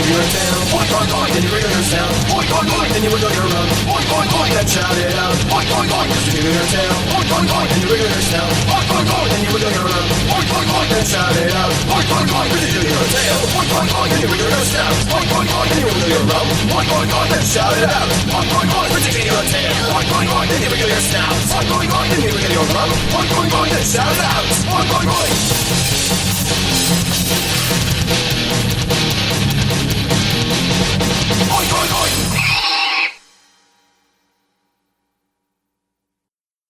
jiggle your tail, then you wiggle your snout, then you wiggle your rump, then shout it out. Just jiggle your tail, then you wiggle your snout, then you wiggle your rump, then shout it out. Just jiggle your tail, then you wiggle your snout, then you wiggle your rump, then shout it out. Just jiggle your tail, then you wiggle your snout, then you wiggle your rump, then shout it out.